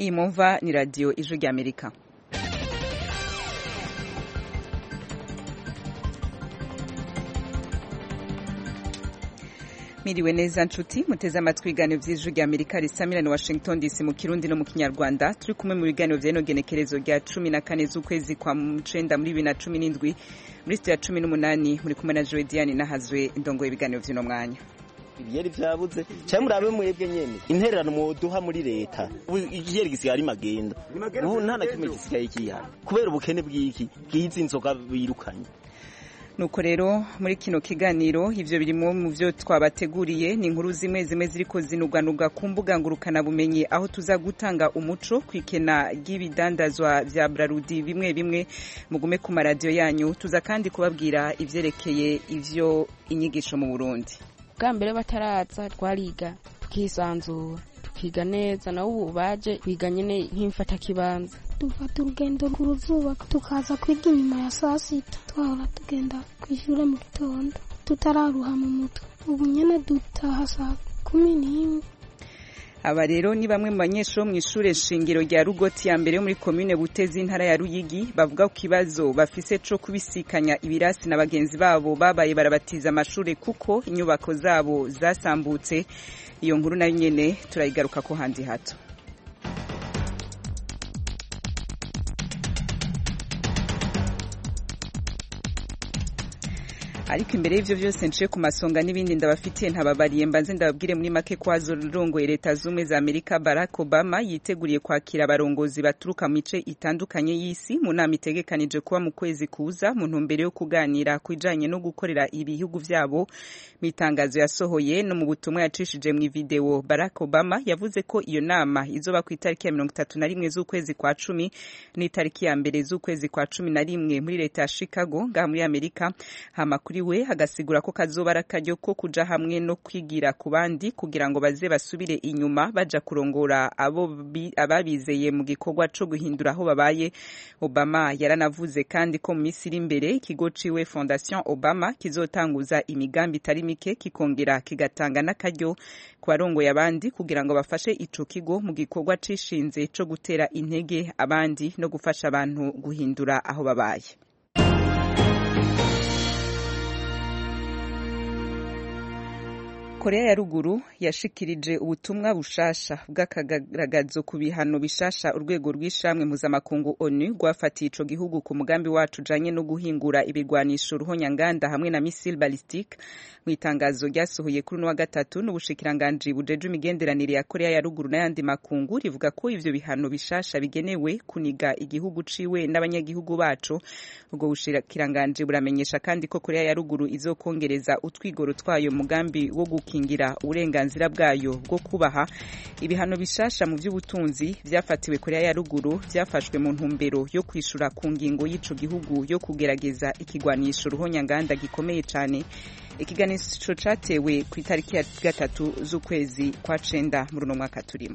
Iyi mumva ni radio Ijwi ry'Amerika. Miriwe neza nshuti muteze amatwi ibiganiro vy'Ijwi ry'Amerika risamira na Washington DC mu Kirundi no mu Kinyarwanda. Turi kumwe mu biganiro vy'eno genekerezo rya 14 z'ukwezi kwa 9 muri 2017 muri studio ya 18 muri kumwe na Joe Diane nahazwe indongo y'ibiganiro vy'ino mwanya. Ibiyeri vyabuze cyangwa murabe mwebwe nyene intererano mu duha muri leta igiyeri gisigara magenda ubu nta na kimwe gisigaye kihana kubera ubukene bw'iki bwiza inzoga birukanye. Nuko rero muri kino kiganiro ivyo birimo mu byo twabateguriye ni inkuru zimwe ziriko zinugwanuga ku mbuga ngurukana bumenyi aho tuza gutanga umuco kwikena ry'ibidandazwa vya Brarudi bimwe mugume ku maradiyo yanyu. Tuza kandi kubabwira ivyerekeye ivyo inyigisho mu Burundi. Bwa mbere bataraza twariga tukisanzura tukiga neza na ubu baje kwiga nyene nk'imfata kibanza. Dufata urugendo ku ruzuba tukaza kwiga inyuma ya saa sita twahora tugenda kw'ishure mu gitondo tutararuha mu mutwe. Ubu nyene dutaha saa 11. Aba rero ni bamwe mu banyeshuri mu ishure shingiro rya Rugoti ya mbere yo muri commune Butezi intara ya Ruyigi bavuga ku kibazo bafise co kubisikanya ibirasi na bagenzi babo babaye barabatiza amashure kuko inyubako zabo zasambutse. Iyo nkuru nayo nyene turayigaruka ko handi hato. Ariko imbere y'ivyo vyose nciye ku masonga n'ibindi ndabafitiye ntababariye mbanze ndababwire muri make ko azorongoye leta zumwe za Amerika Barack Obama yiteguriye kwakira abarongozi baturuka mu mice itandukanye y'isi mu nama itegekanije kuba mu kwezi kuza mu ntumbero yo kuganira kwijanye no gukorera ibihugu vyabo. Mitangazo yasohoye no mu butumwa yacishije mu video, Barack Obama yavuze ko iyo nama izoba ku itariki ya 31 z'ukwezi kwa 10 n'itariki ya 2 z'ukwezi kwa 11 muri leta ya Chicago nga muri Amerika. Hamakuri we hagasigura ko kazoba arakaryo ko kuja hamwe no kwigira ku bandi kugira ngo baze basubire inyuma baja kurongora ababizeye mu gikorwa co guhindura aho babaye. Obama yaranavuze kandi ko mu minsi iri imbere ikigo ciwe Fondation Obama kizotanguza imigambi itari mike kikongera kigatanga n'akaryo ku barongoye abandi kugira ngo bafashe ico kigo mu gikorwa cishinze co gutera intege abandi no gufasha abantu guhindura aho babaye. Korea ya ruguru yashikirije ubutumwa bushasha bw'akagaragazo ku bihano bishasha urwego rw'ishamwe mpuzamakungu ONU rwafatiye ico gihugu ku mugambi wacu ujanye no guhingura ibirwanisho ruhonyanganda hamwe na missile ballistique. Mu itangazo ryasohoye kuri wa gatatu n'ubushikiranganji bujeje imigenderanire ya Korea ya ruguru n'ayandi makungu rivuga ko ivyo bihano bishasha bigenewe kuniga igihugu ciwe n'abanyagihugu bacu. Ubwo bushikiranganji buramenyesha kandi ko Korea ya ruguru izokongereza utwigoro twayo mugambi wo gukingira uburenganzira bwayo bwo kubaha. Ibihano bishasha mu vy'ubutunzi vyafatiwe Korea ya ruguru vyafashwe mu ntumbero yo kwishura ku ngingo y'ico gihugu yo kugerageza ikigwanisho ruhonyanganda gikomeye cane. Ikiganisho catewe ku itariki ya 3 z'ukwezi kwa 9 muri no mwaka turimo.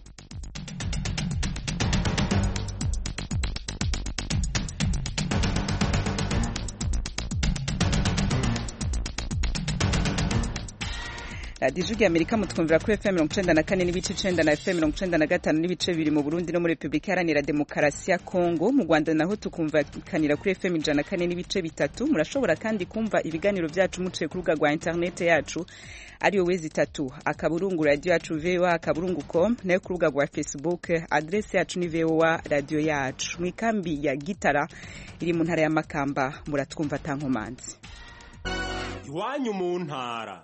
Ijwi ry'Amerika mutwumvira kuri FM 94 n'ibice 9 na FM 95 n'ibice 2 mu Burundi no muri Republika Iharanira Demokarasi ya Kongo. Mu Rwanda naho tukumvakanira kuri FM 104 n'ibice 3. Murashobora kandi kumva ibiganiro vyacu muciye ku rubuga rwa internet yacu ariyo wezi 3 akaburungu radio yacu voa.com nayo ku rubuga rwa Facebook adresse yacu ni voa radio yacu. Mu ikambi ya Gitara iri mu ntara ya Makamba muratwumva tankomanzi. Iwanyu mu ntara.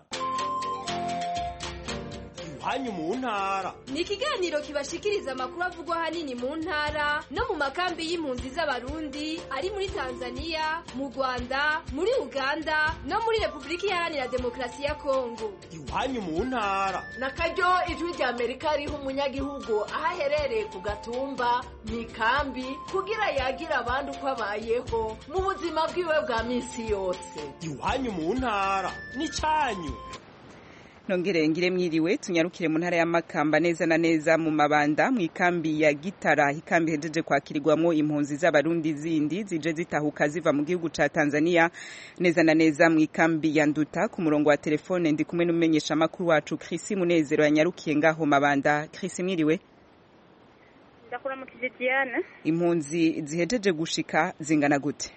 Hanyu mu ntara ni ikiganiro kibashikiriza amakuru avugwa hanini mu ntara no mu makambi y'impunzi z'abarundi ari muri Tanzania, mu Rwanda, muri Uganda no muri Republika Iharanira Demokarasi ya Kongo. Iwanyu mu ntara na karyo Ijwi ry'Amerika riha umunyagihugu aho aherereye ku gatumba mu ikambi kugira yagira abandi uko abayeho mu buzima bwiwe bwa minsi yose. Iwanyu mu ntara ni cyanyu. Nongere ngire mwiriwe tunyarukire mu ntara ya Makamba neza na neza mu mabanda mu ikambi ya Gitara. Ikambi hejeje kwakirirwamo impunzi z'abarundi zindi zije zitahuka ziva mu gihugu ca Tanzania. Neza na neza mu ikambi ya Nduta ku murongo wa telefone ndi kumwe n'umumenyesha makuru wacu Chris Munezero yanyarukiye ngaho mabanda. Chris mwiriwe. ndakora mu Diane. Impunzi zihejeje gushika zingana gute?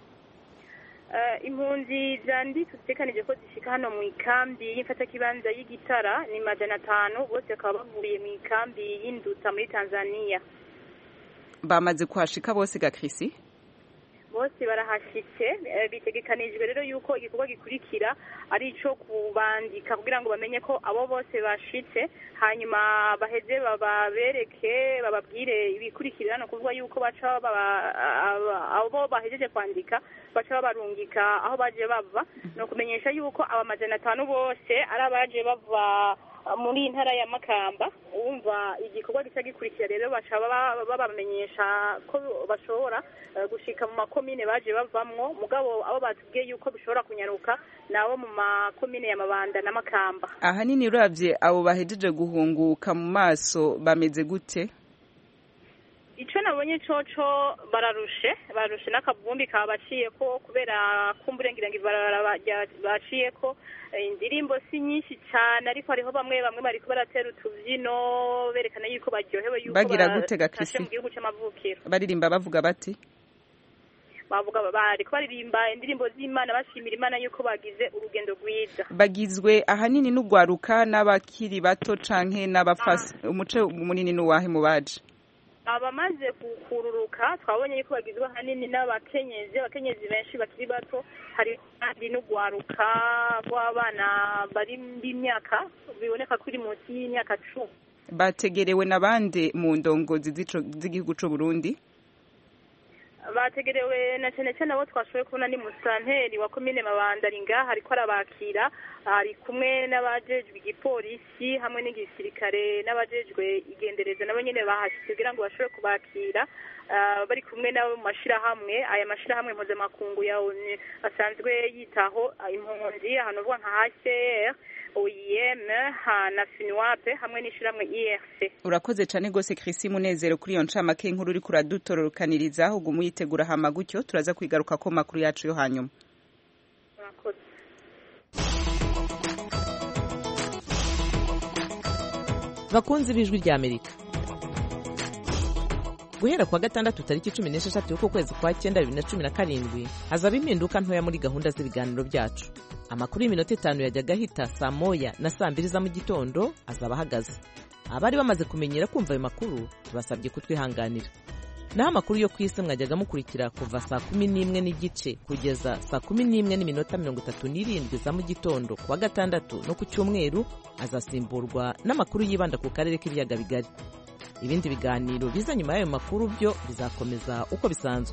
Impunzi zandi tutekanije ko zishika hano mu ikambi y'imfata kibanza y'Igitara ni 500 bose bakaba bavuye mu ikambi y'Induta muri Tanzania. Bamaze kuhashika bose ga Krisi? Bose barahashitse bitegekanijwe rero yuko igikorwa gikurikira ari ico kubandika kugira ngo bamenye ko abo bose bashitse hanyuma baheze babereke bababwire ibikurikira no kuvuga yuko baca abo bahejeje kwandika baca babarungika aho baje bava no kumenyesha yuko aba 500 bose ari abaje bava muri intara ya Makamba. Umva igikorwa gica gikurikira rero baca babamenyesha ko bashobora gushika mu makomine baje bavamwo mugabo abo batubwiye yuko bishobora kunyaruka nabo mu makomine ya Mabanda na Makamba. Ahanini uravye abo bahejeje guhunguka mu maso bameze gute? Ico nabonye coco bararushe n'akavumbi kabaciye ko kubera kumburengira ngibarara baciye ko indirimbo si nyinshi cyane ariko hariho bamwe bariko baratera utuvyino berekana yuko baryohewe yuko bagira gutega Krisi mu gihugu c'amavukiro. Baririmba bavuga bati bavuga bariko baririmba indirimbo z'Imana bashimira Imana yuko bagize urugendo rwiza. Bagizwe ahanini n'ugwaruka n'abakiri bato canke n'abafasi umuce munini n'uwahe mu baje? Abamaze kukururuka twabonye yuko bagizwe hanini n'abakenyezi benshi bakiri bato hari kandi n'ugwaruka rw'abana bari b'imyaka biboneka kuri munsi y'imyaka 10. Bategerewe nabande mu ndongozi z'igihugu c'u Burundi? Bategerewe na cyane abo twashoboye kubona ni musanteri wa komine Mabanda ringa hariko arabakira ari kumwe n'abajejwe igipolisi hamwe n'igisirikare n'abajejwe igendereza nabo nyene bahashitse kugira ngo bashobore kubakira bari kumwe nabo mu mashirahamwe aya mashirahamwe mpuzamakungu ya ONU asanzwe yitaho impunzi ahantu vuga nka HCR OIM na FINWAP hamwe n'ishiramwe IRC. Urakoze cyane gose Krisi Munezero kuri iyo ncamake inkuru uri kuradutororokaniriza ahubwo muyitegura hama gutyo turaza kwigaruka ko makuru yacu yo hanyuma. Urakoze. Bakunzi b'Ijwi rya Amerika. Guhera kwa gatandatu tariki 16 y'uko kwezi kwa 9 2017 hazaba impinduka ntoya muri gahunda z'ibiganiro byacu. Amakuru y'iminota 5 yajyaga hita saa moya na saa 2 za mu gitondo azaba ahagaze. Abari bamaze kumenyera kumva ayo makuru tubasabye kutwihanganira. Naho amakuru yo kwisi mwajyaga mukurikira kuva saa 11 n'igice kugeza saa 11 n'iminota 37 za mu gitondo kwa gatandatu no ku cyumweru azasimburwa n'amakuru yibanda ku karere k'ibiyaga bigari. Ibindi biganiro biza nyuma y'ayo makuru byo bizakomeza uko bisanzwe.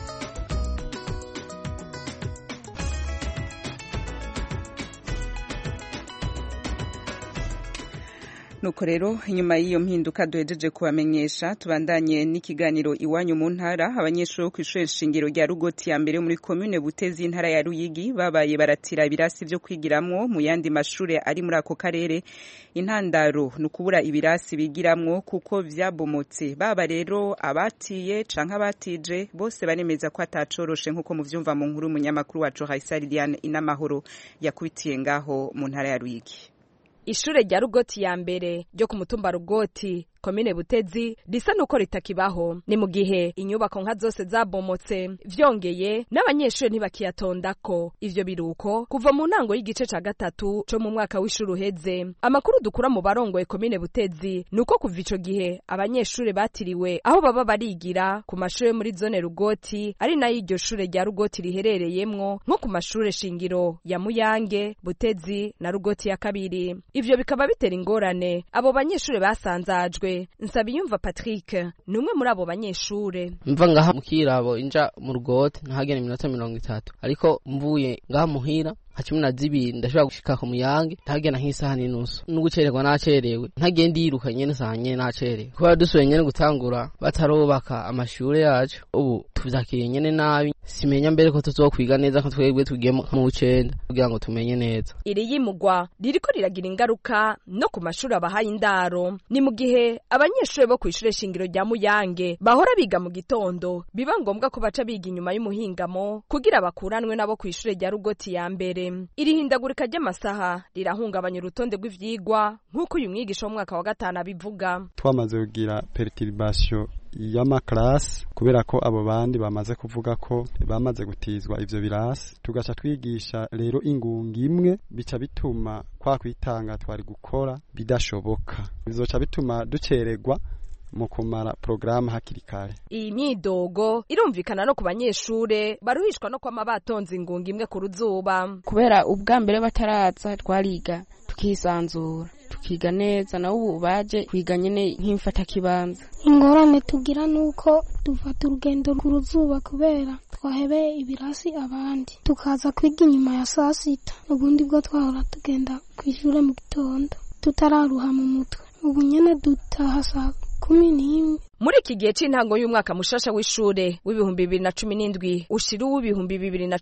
Nuko rero inyuma y'iyo mpinduka duhejeje kubamenyesha tubandanye n'ikiganiro iwanyu mu ntara. Abanyeshuri ku ishure shingiro rya Rugoti ya mbere muri commune Butezi intara ya Ruyigi babaye baratira ibirasi byo kwigiramwo mu yandi mashure ari muri ako karere. Intandaro nukubura ibirasi bigiramwo kuko vyabomotse. Baba rero abatiye canka abatije bose baremeza ko atacoroshe nkuko muvyumva mu nkuru munyamakuru wacu Haisari Diane Inamahoro yakubitiye ngaho mu ntara ya Ruyigi. Ishure rya Rugoti ya mbere ryo ku mutumba Rugoti komine Butezi risa nuko ritakibaho ni mu gihe inyubako nka zose zabomotse vyongeye n'abanyeshuri ntibakiyatondako ivyo biruko kuva mu ntango y'igice ca gatatu co mu mwaka w'ishuri uheze. Amakuru dukura mu barongoye komine Butezi nuko kuva ico gihe abanyeshuri batiriwe aho baba barigira ku mashure muri zone Rugoti ari nayo iryo shure rya Rugoti riherereyemwo nko ku mashure shingiro ya Muyange, Butezi na Rugoti ya kabiri. Ivyo bikaba bitera ingorane abo banyeshuri basanzajwe. Nsabiyumva Patrick numwe muri abo banyeshure. Mva ngaha mukirabo inja mu Rugoti ntahagene iminota 30 ariko mvuye ngaha muhira hacumi na zibiri ndashobora gushika ku Muyange ntagena nk'isaha n'inusu n'ugucererwa nacerewe ntagenda yiruka nyene sanye nacerewe kuba dusuye nyene gutangura batarubaka amashure yacu ubu tuvyakiriye nyene nabi simenya mbere ko tuzokwiga neza ko twebwe tugiye mu w'icenda kugira ngo tumenye neza. Iri yimugwa ririko riragira ingaruka no ku mashuri abahaye indaro ni mu gihe abanyeshure bo kw'ishure shingiro rya Muyange bahora biga mu gitondo biba ngombwa ko baca biga inyuma y'umuhingamo kugira bakuranwe nabo kw'ishure rya Rugoti ya mbere. mbere. Iri hindagurika ry'amasaha rirahungabanya urutonde rw'ivyigwa nk'uko uyu mwigisha w'umwaka wa 5 abivuga. Twamaze kugira perturbation y'amaklasi kubera ko abo bandi bamaze kuvuga ko bamaze gutizwa ivyo birasi, tugaca twigisha rero ingunga imwe, bica bituma kwa kwitanga twari gukora bidashoboka, bizoca bituma ducererwa mu kumara programu hakiri kare. Iyi myidogo irumvikana no ku banyeshure baruhishwa no kwama batonze ingunga imwe ku ruzuba, kubera ubwa mbere bataraza twariga tukisanzura tukiga neza, na ubu baje kwiga nyene nk'imfata kibanza. Ingorane tugira nuko dufata urugendo ku ruzuba kubera twahebeye ibirasi abandi, tukaza kwiga inyuma ya saa sita, ubundi bwo twahora tugenda kw'ishure mu gitondo tutararuha mu mutwe, ubu nyene dutaha saa 11. Muri iki gihe c'intango y'umwaka mushasha w'ishure w'ibihumbi 2017 ushira w'ibihumbi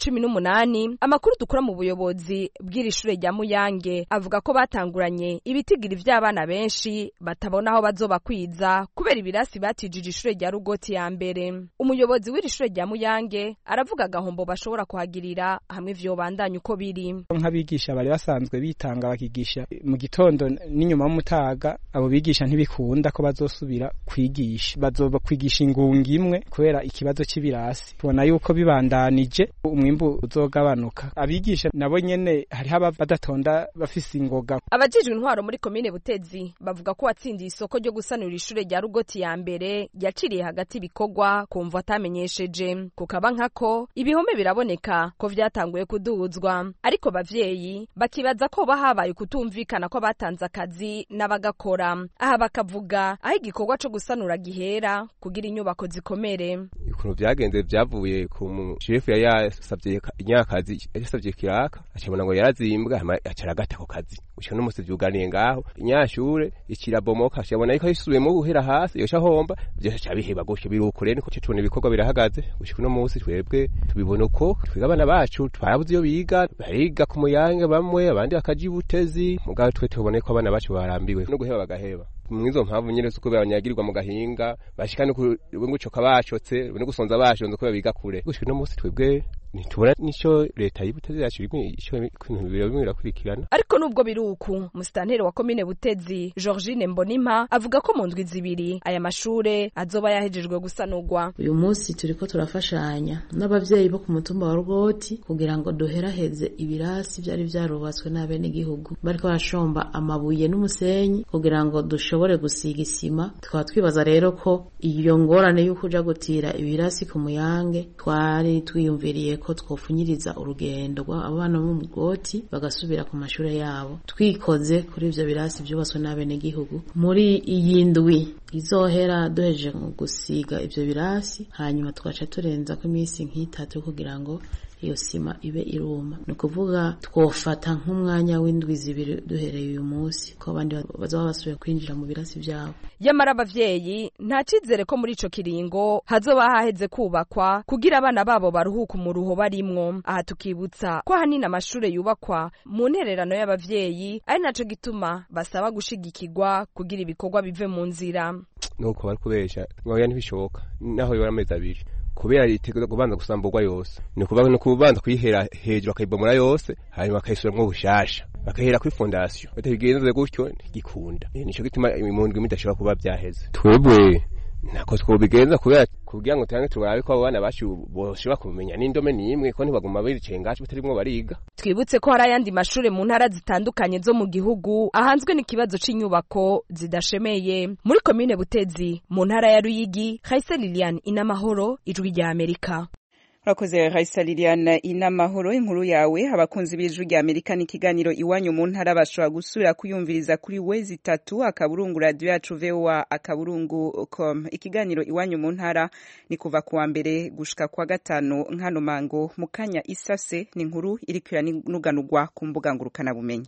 2018, amakuru dukura mu buyobozi bw'iri shure rya Muyange avuga ko batanguranye ibitigiri vy'abana benshi batabona aho bazobakwiza kubera ibirasi batijije ishure rya Rugoti ya mbere. Umuyobozi w'iri shure rya Muyange aravuga agahombo bashobora kuhagirira hamwe vyobandanya uko biri. Nk'abigisha bari basanzwe bitanga bakigisha mu gitondo n'inyuma y'umutaga, abo bigisha ntibikunda ko bazosubira kwigisha, bazoba kwigisha ingunga imwe kubera ikibazo c'ibirasi. Tubona yuko bibandanije umwimbu uzogabanuka. Abigisha nabo nyene hariho badatonda bafise ingoga. Abajijwe intwaro muri komine Butezi bavuga ko watsindiye isoko ryo gusanura ishure rya Rugoti ya mbere yaciriye hagati ibikorwa kumva atamenyesheje, kukaba nkako ibihome biraboneka ko vyatanguye kuduzwa, ariko bavyeyi bakibaza ko bahabaye kutumvikana ko batanze akazi n'abagakora. Aha bakavuga aho igikorwa co gusanura gihera kugira inyubako zikomere. Ukuntu vyagenze vyavuye ku chef yasavye inyakazi, yasavye kiraka acabona ngo yarazimbwa acaragata ko kazi, uco n'umusi vyuganiye ngaho inyashure ikirabomoka, acabona yuko yisubiyemo guhera hasi yosha homba, byose cyabiheba gutyo birukure, niko cyo ibikorwa birahagaze gushika no musi. Twebwe tubibona uko twiga abana bacu twabuze iyo biga, bariga ku Muyange bamwe, abandi bakaji Butezi, mugabo twe tubone ko abana bacu barambiwe no guheba bagaheba. Mwizo mpamvu nyene suko banyagirirwa mu gahinga bashikane ku ngucoka bacotse no gusonza bashonze ko biga kure. Gushika no musi twebwe nitubona nico leta y'Ibutezi yacu ico kwintu birakurikirana. Ariko nubwo biruku, musitanteri wa komine Butezi Georgine Mbonimpa avuga ko mu ndwi zibiri aya mashure azoba yahejejwe gusanurwa. Uyu munsi turiko turafashanya n'abavyeyi bo ku mutumba wa Rugoti kugira ngo duheraheze ibirasi byari vyarubatswe n'abene gihugu, bariko barashomba amabuye n'umusenyi kugira ngo dushobore gusiga isima. Tukaba twibaza rero ko iyo ngorane y'uko uja gutira ibirasi ku Muyange twari twiyumviriye ko twofunyiriza urugendo abana bo mu Rugoti bagasubira ku mashure yabo, twikoze kuri ivyo birasi byubatswe n'abene gihugu. Muri iyi ndwi izohera duheje gusiga ivyo birasi, hanyuma tugaca turenza ko iminsi nk'itatu kugira ngo iyo sima ibe iruma. Nukuvuga twofata nk'umwanya w'indwi zibiri duhereye uyu munsi ko abandi bazoba basubiye kwinjira mu birasi byabo. Yamara abavyeyi nta cizere ko muri ico kiringo hazoba haheze kubakwa kugira abana babo baruhuka mu ruho barimwo. Aha tukibutsa ko hanini amashure yubakwa mu ntererano y'abavyeyi, ari naco gituma basaba gushigikirwa kugira ibikorwa bive mu nzira. Nuko bari kubesha ngoya ntibishoboka naho yora amezi abiri kubera itegeko kubanza gusamburwa yose, ni kubanza kuyihera hejuru akayibomora yose, hanyuma akayisubiramwo bushasha, bakahera kuri fondation. Batabigenze gutyo ntigikunda, nico gituma imundwi midashobora kuba byaheze. Twebwe nako twobigenza kugira ngo tange turabe ko abana bacu boshobora kumenya n'indome nimwe ko ntibaguma biricengacu batarimwo bariga. Twibutse ko hari ayandi mashure mu ntara zitandukanye zo mu gihugu ahanzwe n'ikibazo c'inyubako zidashemeye. Muri komine Butezi mu ntara ya Ruyigi, Khaisa Liliane Inamahoro, Ijwi rya Amerika. Urakoze Khaisa Liliane Inamahoro, inkuru yawe. Abakunzi b'Ijwi rya Amerika n'ikiganiro iwanyu mu ntara bashobora gusubira kuyumviriza kuri wezi 3 akaburungu radio yacu VOA akaburungu.com. Ikiganiro iwanyu mu ntara ni kuva kuwa mbere gushika kwa gatanu nkano mango mu kanya isase. Ni inkuru irikira nuganurwa ku mbuga ngurukana bumenyi.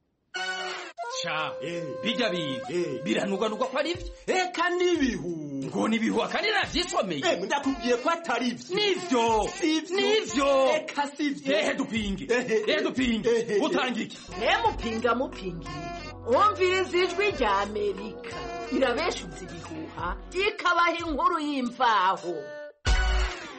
Bijya biranugwanugwa ko ari eka nibihu ngo nibihu akanira vyisomeye ndakubwiye ko atari nivyo eka sivyo dupinge utangiki mupingi umviriza Ijwi rya Amerika irabeshuza ibihuha ikabaha inkuru y'imvaho.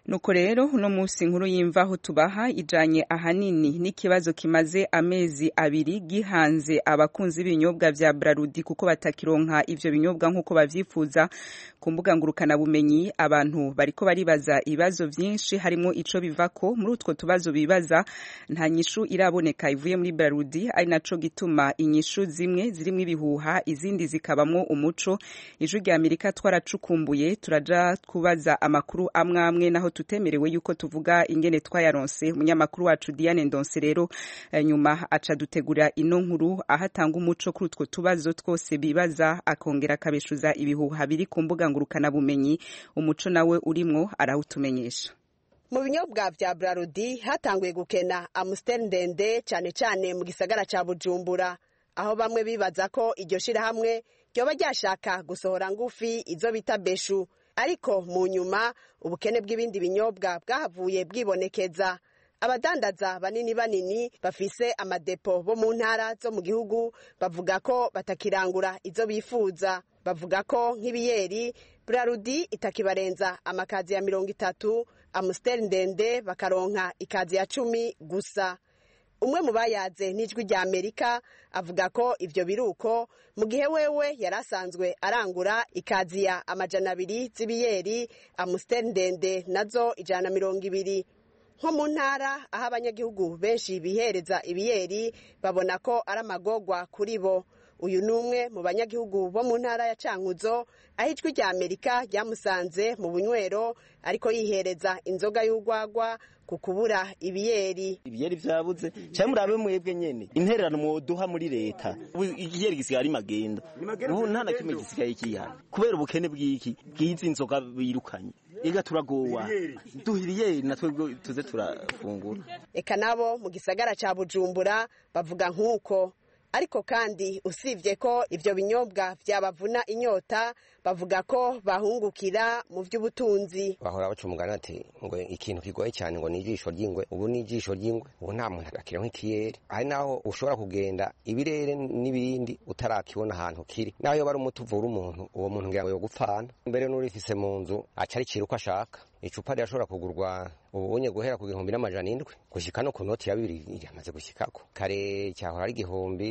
nuko rero uno munsi nkuru y'imvaho tubaha ijanye ahanini n'ikibazo kimaze amezi abiri gihanze abakunzi b'ibinyobwa vya Braludi kuko batakironka ivyo binyobwa nk'uko bavyifuza ku mbuga ngurukana bumenyi. Abantu bariko baribaza ibibazo vyinshi harimo ico bivako. Muri utwo tubazo bibaza nta nyishu iraboneka ivuye muri Braludi, ari naco gituma inyishu zimwe zirimwo ibihuha izindi zikabamwo umuco. Ijwi rya Amerika twaracukumbuye turaja kubaza amakuru amwe naho tutemerewe yuko tuvuga ingene twayaronse. Umunyamakuru wacu Diane Ndonse rero nyuma aca dutegura ino nkuru ahatanga umuco kuri utwo tubazo twose bibaza akongera akabeshuza ibihuha biri ku mbuga ngurukana bumenyi. Umuco nawe urimwo arawutumenyesha. Mu binyobwa vya Braludi hatanguye gukena Amstel ndende cyane cyane mu gisagara ca Bujumbura, aho bamwe bibaza ko iryo shirahamwe ryoba ryashaka gusohora ngufi izo bita beshu, ariko mu nyuma ubukene bw'ibindi binyobwa bwahavuye bwibonekeza. Abadandaza banini bafise amadepo bo mu ntara zo mu gihugu bavuga ko batakirangura izo bifuza. Bavuga ko nk'ibiyeri Braludi itakibarenza amakazi ya 30, Amstel ndende bakaronka ikazi ya 10 gusa. Umwe mu bayaze n'ijwi rya Amerika avuga ko ivyo biruko mu gihe wewe yarasanzwe arangura ikazi ya 200 z'ibiyeri, Amstel ndende nazo 120. Nko mu ntara aho abanyagihugu benshi bihereza ibiyeri babona ko ari amagorwa kuri bo. Uyu numwe mu banyagihugu bo mu ntara ya Cankuzo aho ijwi rya Amerika ryamusanze mu bunywero ariko yihereza inzoga y'urwagwa ku kubura ibiyeri vyabuze. Cyangwa murabe mwebwe nyene intererano mwoduha muri leta. Igiyeri gisigaye ari magendo. Ubu nta na kimwe gisigaye kihana kubera ubukene bw'iki bwiza inzoga birukanye. Ega turagowa duhiriye natwe tuze turafungura. Eka nabo mu gisagara ca Bujumbura bavuga nk'uko. Ariko kandi usivye ko ivyo binyobwa vyabavuna inyota, bavuga ko bahungukira mu vy'ubutunzi. Bahora bacumugana ati ngo ikintu kigoye cyane ngo nijisho ry'ingwe, ubu nijisho ry'ingwe, ubu nta muntu akira nk'ikiyeri. Ari naho ushobora kugenda ibirere n'ibindi utarakibona ahantu kiri. Naho yo bari umutuvura umuntu, uwo muntu ngira ngo yo gupfana. Mbere n'urifise mu nzu acari ciruko ashaka. Icupa ryashobora kugurwa ubunye guhera ku 1700 gushika no ku noti ya 2 yamaze gushikako. Kare cyahora ari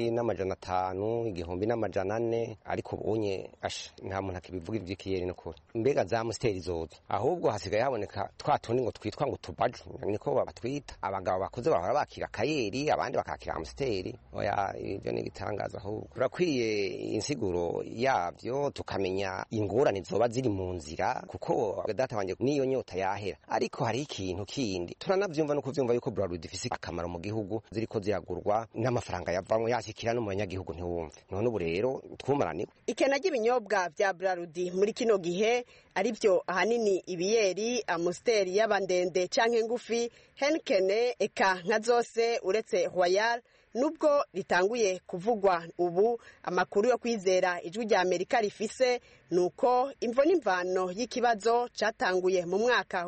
1500, 1400, ariko ubunye nta muntu akibivuga ivy'ikiyeri no kure. Mbega za Amstel zozo ahubwo hasigaye haboneka twatundi ngo twitwa ngo tubaju, niko babatwita. Abagabo bakuze bahora bakira kayeri, abandi bakakira Amstel. Oya ibyo ni gitangaza ahubwo. Kurakwiye insiguro yavyo tukamenya ingorane zoba ziri mu nzira, kuko data wanje niyo nyota yahera. Ariko hari ikintu kindi turanavyumva no kuvyumva yuko Braludi ifise akamaro mu gihugu, ziriko ziragurwa n'amafaranga yavamwe yashikira no mu banyagihugu ntiwumve. None ubu rero twumaraniwe. Ikena ry'ibinyobwa vya Braludi muri kino gihe ari byo ahanini ibiyeri, Amstel y'abandende canke ngufi, Heineken eka nka zose uretse Royal. Nubwo ritanguye kuvugwa ubu, amakuru yo kwizera ijwi rya Amerika rifise nuko imvo n'imvano y'ikibazo catanguye mu mwaka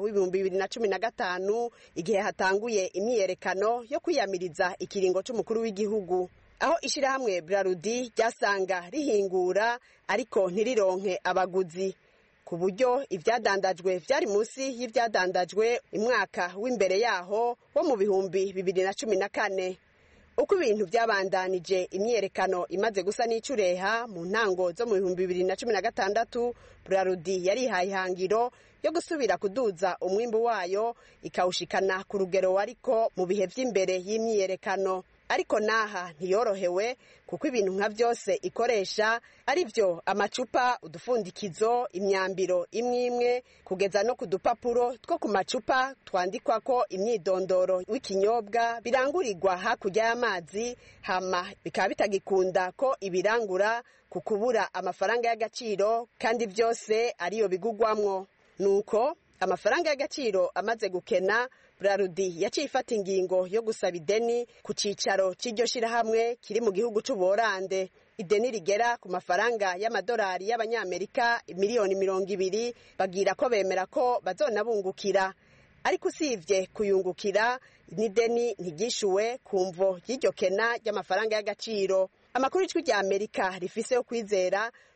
w'2015 igihe hatanguye imyiyerekano yo kwiyamiriza ikiringo c'umukuru w'igihugu, aho ishirahamwe Braludi ryasanga rihingura ariko ntirironke abaguzi, ku buryo ivyadandajwe vyari munsi y'ivyadandajwe imwaka w'imbere yaho wo mu 2014. Uko ibintu byabandanije imyerekano imaze gusa n'icureha mu ntango zo mu 2016, Braludi yari ihangiro yo gusubira kuduza umwimbu wayo ikawushikana ku rugero wariko mu bihe vy'imbere y'imyerekano. Ariko naha ntiyorohewe kuko ibintu nka byose ikoresha ari byo amacupa, udufundikizo, imyambiro imwe kugeza no ku dupapuro two ku macupa twandikwa ko imyidondoro w'ikinyobwa birangurirwa hakurya y'amazi, hama bikaba bitagikunda ko ibirangura ku kubura amafaranga y'agaciro kandi byose ariyo bigugwamwo. Nuko amafaranga y'agaciro amaze gukena, Braludi yaciye ifata ingingo yo gusaba ideni ku cicaro c'iryo shirahamwe kiri mu gihugu c'Ubuholande. Ideni rigera ku mafaranga y'amadolari y'abanyamerika miliyoni 200, bagira ko bemera ko bazonabungukira. Ariko usivye kuyungukira, n'ideni ntigishuwe kumvo y'iryo kena ry'amafaranga y'agaciro. Amakuru y'ijwi rya Amerika rifise yo kwizera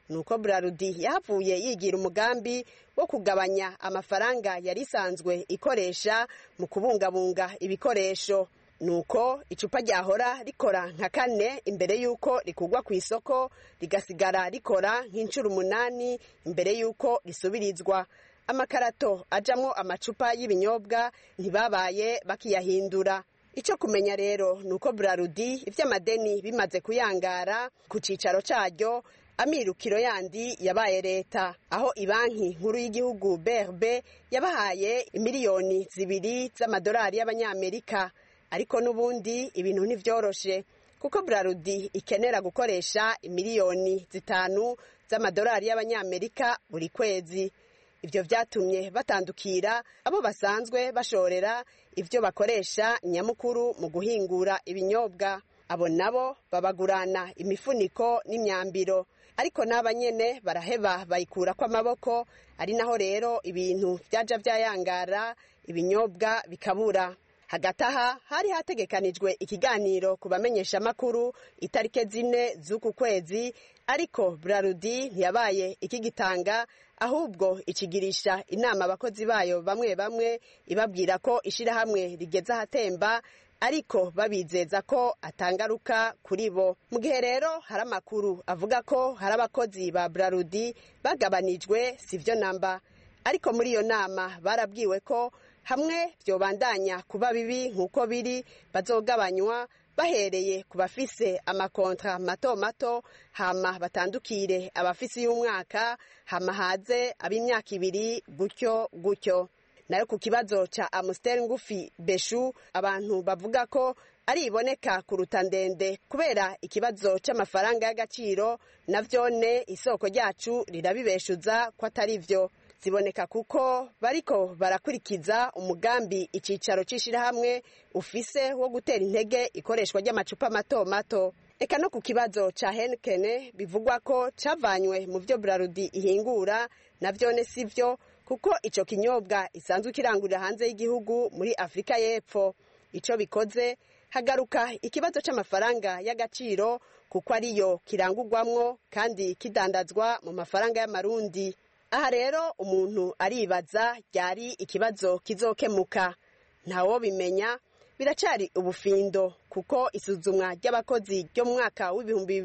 nuko Brarudi yahavuye yigira umugambi wo kugabanya amafaranga yari isanzwe ikoresha mu kubungabunga ibikoresho. Nuko icupa ryahora rikora nka 4 imbere yuko rikugwa ku isoko rigasigara rikora nk'incuro 8 imbere yuko risubirizwa. Amakarato ajamwo amacupa y'ibinyobwa ntibabaye bakiyahindura. Ico kumenya rero nuko Brarudi ivy'amadeni bimaze kuyangara ku cicaro caryo, amirukiro yandi yabaye leta, aho ibanki nkuru y'igihugu BRB yabahaye miliyoni 2 z'amadolari y'abanyamerika. Ariko nubundi ibintu ntivyoroshe kuko Brarudi ikenera gukoresha miliyoni 5 z'amadolari y'abanyamerika buri kwezi. Ivyo vyatumye batandukira abo basanzwe bashorera ivyo bakoresha nyamukuru mu guhingura ibinyobwa. Abo nabo babagurana imifuniko n'imyambiro, ariko n'abanyene baraheba bayikura kwa maboko, ari naho rero ibintu vyaja vyayangara, ibinyobwa bikabura. Hagati aha hari hategekanijwe ikiganiro ku bamenyesha makuru itarike 4 z'uku kwezi, ariko Brarudi ntiyabaye ikigitanga, ahubwo ikigirisha inama abakozi bayo bamwe bamwe ibabwira ko ishirahamwe rigeze ahatemba, ariko babizeza ko atangaruka kuri bo. Mu gihe rero hari amakuru avuga ko hari abakozi ba Brarudi bagabanijwe, sivyo namba. Ariko muri iyo nama barabwiwe ko hamwe vyobandanya kuba bibi nkuko biri, bazogabanywa bahereye ku bafise amakontra mato mato, hama batandukire abafise y'umwaka, hama haze ab'imyaka 2 gutyo gutyo. Nayo ku kibazo ca Amstel ngufi Beshu, abantu bavuga ko ari iboneka kuruta ndende kubera ikibazo c'amafaranga y'agaciro, navyone isoko ryacu rirabibeshuza ko atari vyo. Ziboneka kuko bariko barakurikiza umugambi icicaro c'ishirahamwe ufise wo gutera intege ikoreshwa ry'amacupa mato mato. Eka no ku kibazo ca Heineken bivugwa ko cavanywe mu vyo Brarudi ihingura, navyone sivyo kuko ico kinyobwa isanzwe kirangurira hanze y'igihugu muri Afrika y'Epfo. Ico bikoze hagaruka ikibazo c'amafaranga y'agaciro kuko ariyo kirangurwamwo kandi kidandazwa mu mafaranga y'amarundi. Aha rero umuntu aribaza ryari ikibazo kizokemuka. Ntawo bimenya, biracari ubufindo kuko isuzumwa ry'abakozi ryo mu mwaka w'ibihumbi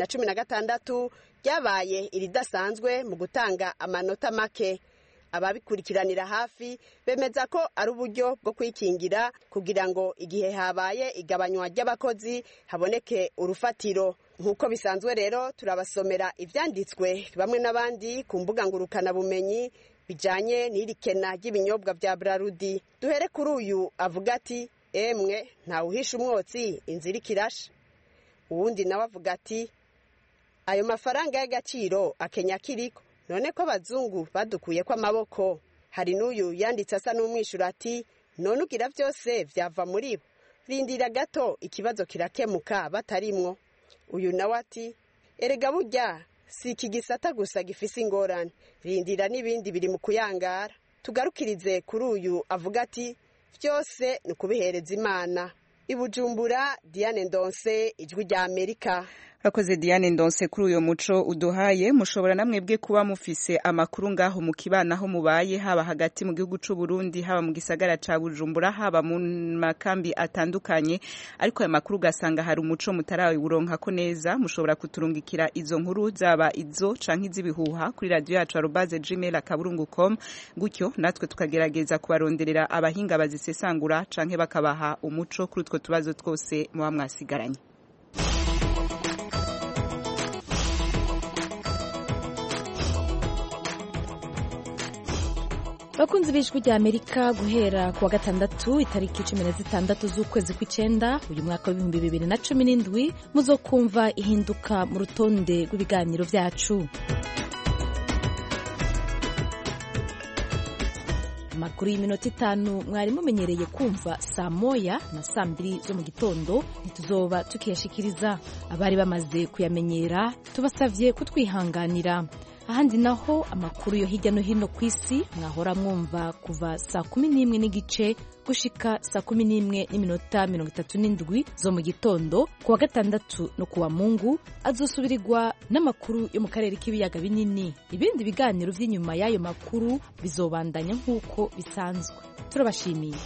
2016 ryabaye iridasanzwe mu gutanga amanota make. Ababikurikiranira hafi bemeza ko ari uburyo bwo kwikingira kugira ngo igihe habaye igabanywa ry'abakozi haboneke urufatiro. Nkuko bisanzwe rero turabasomera ivyanditswe bamwe n'abandi ku mbuga ngurukana bumenyi bijanye n'irikena ry'ibinyobwa vya Brarudi. Duhere kuri uyu avuga ati emwe ntawuhisha umwotsi inzira ikirasha. Uwundi nawe avuga ati ayo mafaranga y'agaciro akenya kiriko, none ko abazungu badukuye kwa amaboko. Hari n'uyu yanditse asa n'umwishura ati none ugira vyose vyava muri bo, rindira gato ikibazo kirakemuka batarimwo. Uyu nawe ati erega burya si iki gisata gusa gifise ingorane, rindira n'ibindi biri mu kuyangara. Tugarukirize kuri uyu avuga ati vyose ni kubihereza Imana. Ibujumbura, Diane Ndonse, Ijwi rya Amerika. Akoze Diane Ndonse kuri uyo muco uduhaye. Mushobora namwebwe kuba mufise amakuru ngaho mu kibana aho mubaye, haba hagati mu gihugu c'u Burundi, haba mu gisagara ca Bujumbura, haba mu makambi atandukanye, ariko aya makuru gasanga hari umuco mutarawuronka ko neza. Mushobora kuturungikira izo nkuru zaba izo canke iz'ibihuha kuri radio yacu @gmail.com, gutyo natwe tukagerageza kubaronderera abahinga bazisesangura canke bakabaha umuco kuri utwo tubazo twose muba mwasigaranye. Bakunzi b'Ijwi rya Amerika, guhera kuwa gatandatu itariki 16 z'ukwezi kw'icenda uyu mwaka w'ibihumbi 2017 muzokumva ihinduka mu rutonde rw'ibiganiro vyacu. Amakuru y'iminota 5 mwari mumenyereye kumva saa moya na saa 2 zo mu gitondo ntituzoba tukiyashikiriza. Abari bamaze kuyamenyera tubasavye kutwihanganira. Ahandi naho amakuru yo hirya no hino kw'isi mwahora mwumva kuva saa 11 n'igice gushika saa 11:37 zo mu gitondo kuwa gatandatu no kuwa Mungu, azosubirirwa n'amakuru yo mu karere k'ibiyaga binini. Ibindi biganiro vy'inyuma y'ayo makuru bizobandanya nk'uko bisanzwe. Turabashimiye.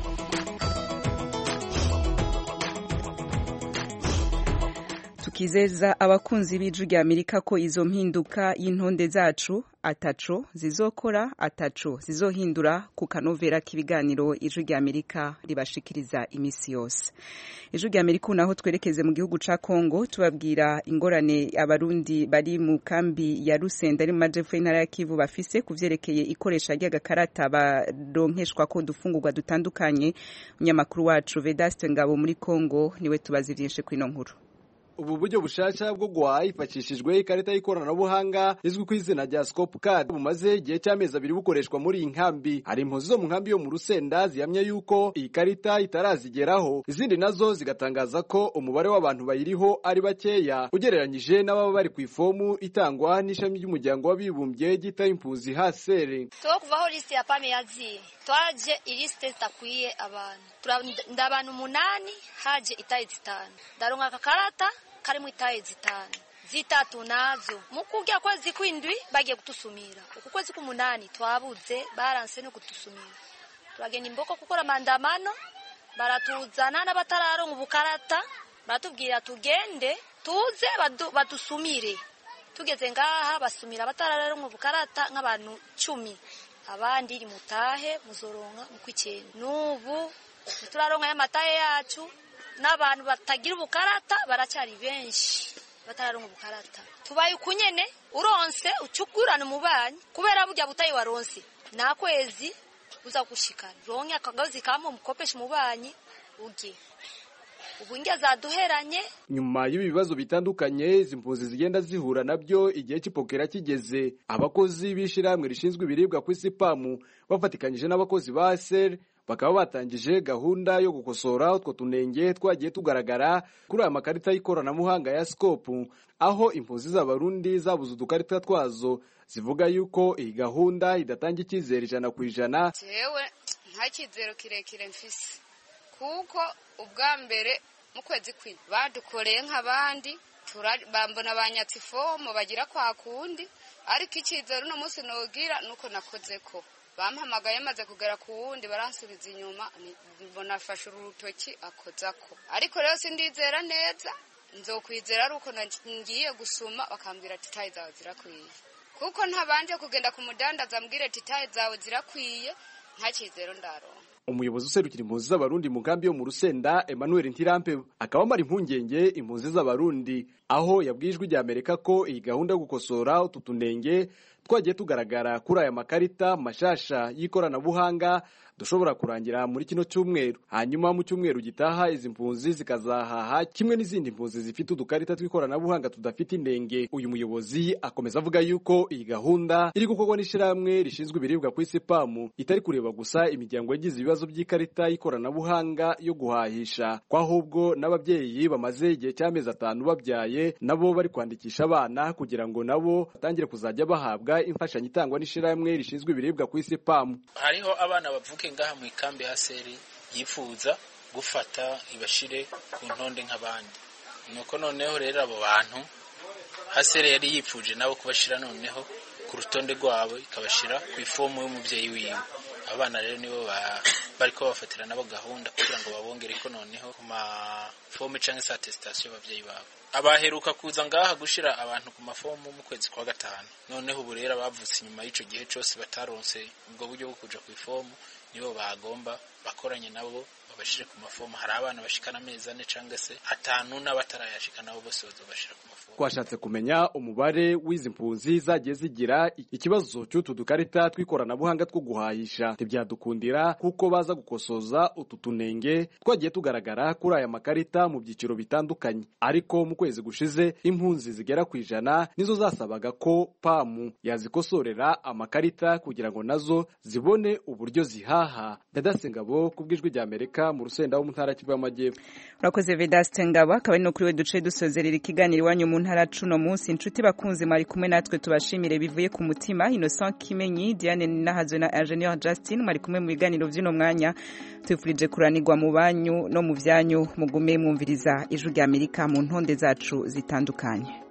Tukizeza abakunzi b'Ijwi rya Amerika ko izo mpinduka y'intonde zacu ataco zizokora, ataco zizohindura ku kanovera k'ibiganiro Ijwi rya Amerika ribashikiriza imisi yose. Ijwi rya Amerika naho twerekeze mu gihugu ca Kongo, tubabwira ingorane abarundi bari mu kambi ya Rusenda ari mu majepfo y'intara ya Kivu bafise kuvyerekeye ikoresha ry'agakarata baronkeshwa ko dufungurwa dutandukanye. Umunyamakuru wacu Vedaste Ngabo muri Kongo niwe tubazi vyinshi kwino nkuru. Ubu buryo bushasha bwo guhaha hifashishijwe ikarita y'ikoranabuhanga izwi ku izina rya Scope Card bumaze igihe cy'amezi 2 bukoreshwa muri iyi nkambi. Hari impunzi zo mu nkambi yo mu Rusenda zihamya yuko iyi karita itarazigeraho, izindi nazo zigatangaza ko umubare w'abantu bayiriho ari bakeya ugereranyije n'ababa bari ku ifomu itangwa n'ishami ry'umuryango w'abibumbye gita impunzi HCR. Kuvaho liste ya pame yazi twaje iliste takwiye abantu ndabantu 8 haje itaye 5 ndaronka akakarata kari mu itaye 5 zitatu nazo mukujya kwezi kwindwi bagiye kutusumira uku kwezi ku8 twabuze baranse no kutusumira turagenda imboko gukora mandamano baratuzana n'abatararonka ubukarata baratubwira tugende tuze badusumire tugeze ngaha basumira abatararonka ubukarata nk'abantu 10 abandi iri mutahe muzoronka mukwicene nubu turaronka y'amataye yacu n'abantu batagira ubukarata baracyari benshi batararonka ubukarata tubaye ukunyene uronse ucugurana umubanyi kubera burya butayi waronse na kwezi uza gushikana ronke akagazi kamwe mukopesha umubanyi ugiye ubu nge zaduheranye. Nyuma y'ibibazo bitandukanye izi mpunzi zigenda zihura nabyo igihe cy'ipokera kigeze, abakozi b'ishiramwe rishinzwe ibiribwa ku isi PAM bafatikanyije n'abakozi ba HCR bakaba batangije gahunda yo gukosora utwo tunenge twagiye tugaragara kuri aya makarita y'ikoranabuhanga ya Scope, aho impunzi z'abarundi zabuze udukarita twazo zivuga yuko iyi gahunda idatanga icyizere 100%. Jewe nta cyizero kirekire mfise kuko ubwa mbere mu kwezi kw'indwi badukoreye nk'abandi bambona abanyatsi ifomo bagira kwa kundi, ariko icyizero no munsi nogira nuko nakoze ko bampamagaye maze kugera ku wundi baransubiza inyuma mbona afashe urutoki akozako, ariko rero sindizera neza nzokwizera ari uko ngiye gusuma bakambwira ati tayi zawe zirakwiye, kuko ntabanje kugenda ku mudandaza ambwira ati tayi zawe zirakwiye nta cyizero ndaronka. Umuyobozi userukira impunzi z'abarundi mu nkambi yo mu Rusenda Emmanuel Ntirampe akaba amara impungenge impunzi z'abarundi, aho yabwijwe Ijwi rya Amerika ko iyi gahunda yo gukosora utu tunenge twagiye tugaragara kuri aya makarita mashasha y'ikoranabuhanga dushobora kurangira muri kino cyumweru, hanyuma mu cyumweru gitaha izi mpunzi zikazahaha kimwe n'izindi mpunzi zifite udukarita tw'ikoranabuhanga tudafite indenge. Uyu muyobozi akomeza avuga yuko iyi gahunda iri gukorwa n'ishiramwe rishinzwe ibiribwa ku isi PAM itari kureba gusa imiryango yagize ibibazo by'ikarita y'ikoranabuhanga yo guhahisha, kwa ahubwo n'ababyeyi bamaze igihe cy'amezi 5 babyaye nabo bari kwandikisha abana kugira ngo nabo batangire kuzajya bahabwa imfashanyo itangwa n'ishiramwe rishinzwe ibiribwa ku isi PAM. Hariho abana bavuke ngaha mu ikambi HCR yifuza gufata ibashire ku ntonde nk'abandi, nuko noneho rero abo bantu HCR yari yipfuje nabo kubashira noneho ku rutonde rwabo ikabashira ku ifomu y'umubyeyi wiwe. Abana rero nibo bariko bafatira nabo gahunda kugira ngo babongere ko noneho ku mafomu canke sa attestation y'abavyeyi babo. Abaheruka kuza ngaha gushira abantu ku mafomu mu kwezi kwa 5, noneho ubu rero bavutse inyuma y'ico gihe cyose bataronse ubwo buryo bwo kuja ku ifomu nibo bagomba bakoranye nabo babashire ku mafomu. Hari abana bashikana amezi 4 canke se 5 n'abatarayashika nabo bose bazobashira ku mafomu. Twashatse kumenya umubare w'izi mpunzi zagiye zigira ikibazo cy'utu dukarita twikoranabuhanga two guhahisha, ntibyadukundira kuko baza gukosoza utu tunenge twagiye tugaragara kuri aya makarita mu byiciro bitandukanye, ariko mu kwezi gushize impunzi zigera ku 100 nizo zasabaga ko PAM yazikosorera amakarita kugira ngo nazo zibone uburyo zihaha. Vedaste Ngabo kubw'Ijwi rya Amerika Amerika mu Rusenda wo mu ntara Kivu y'Amajyepfo. Urakoze Vedaste Ngabo, akaba ari no kuri we duce dusozerera ikiganiro iwanyu mu ntara cuno munsi. Inshuti bakunzi mwari kumwe natwe tubashimire bivuye ku mutima. Innocent Kimenyi, Diane Nahazwe na Engineer Justin mwari kumwe mu biganiro vy'ino mwanya. Twifurije kuranirwa mu banyu no mu vyanyu, mugume mwumviriza ijwi rya Amerika mu ntonde zacu zitandukanye.